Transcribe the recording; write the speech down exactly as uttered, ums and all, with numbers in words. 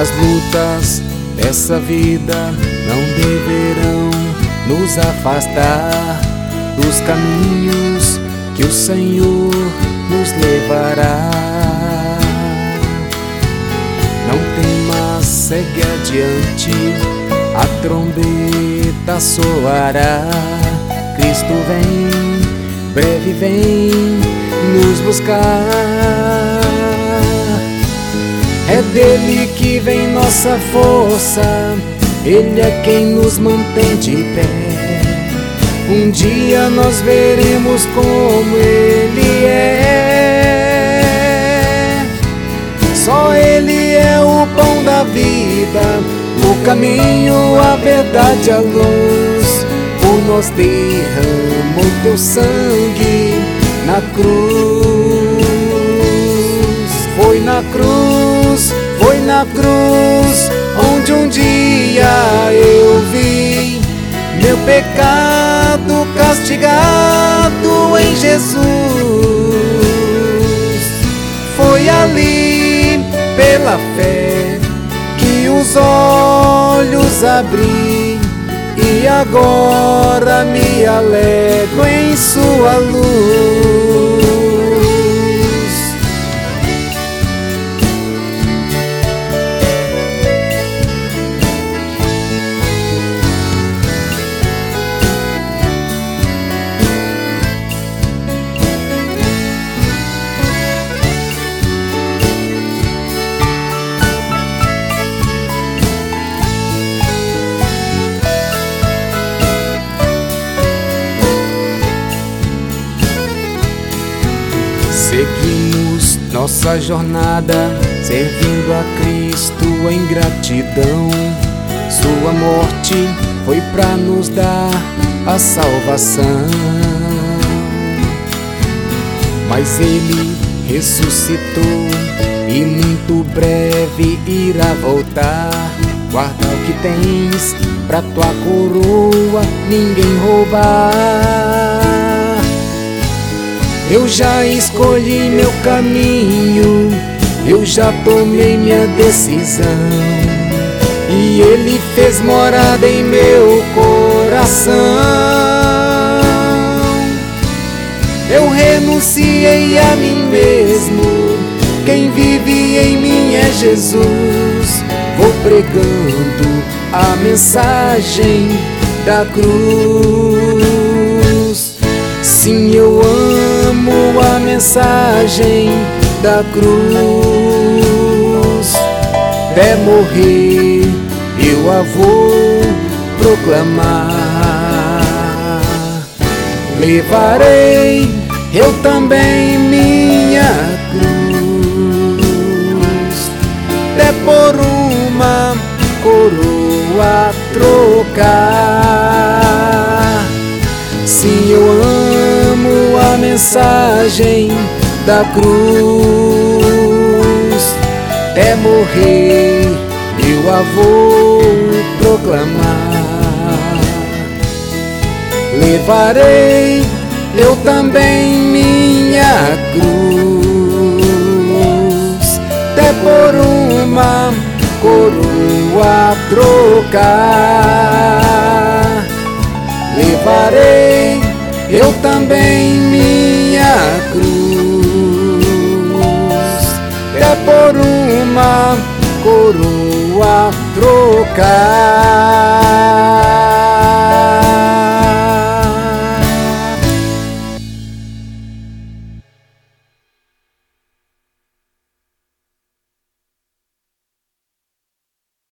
As lutas dessa vida não deverão nos afastar dos caminhos que o Senhor nos levará. Não temas, segue adiante, a trombeta soará. Cristo vem, breve vem nos buscar. É dele que vem nossa força, ele é quem nos mantém de pé. Um dia nós veremos como ele é. Só ele é o pão da vida, o caminho, a verdade, a luz. Por nós derramou teu sangue na cruz. Foi na cruz, foi na cruz, onde um dia eu vi meu pecado castigado em Jesus. Foi ali, pela fé, que os olhos abri, e agora me alegro em sua luz. Seguimos nossa jornada, servindo a Cristo em gratidão. Sua morte foi para nos dar a salvação, mas ele ressuscitou e muito breve irá voltar. Guarda o que tens pra tua coroa ninguém roubar. Eu já escolhi meu caminho, eu já tomei minha decisão, e ele fez morada em meu coração. Eu renunciei a mim mesmo, quem vive em mim é Jesus. Vou pregando a mensagem da cruz. Sim, eu amo a mensagem da cruz. Até morrer eu a vou proclamar. Levarei eu também minha cruz, até por uma coroa trocar. Sim, eu amo a mensagem da cruz. Até morrer eu a vou proclamar. Levarei eu também minha cruz, até por uma coroa trocar. Levarei eu também minha cruz, até por uma coroa trocar.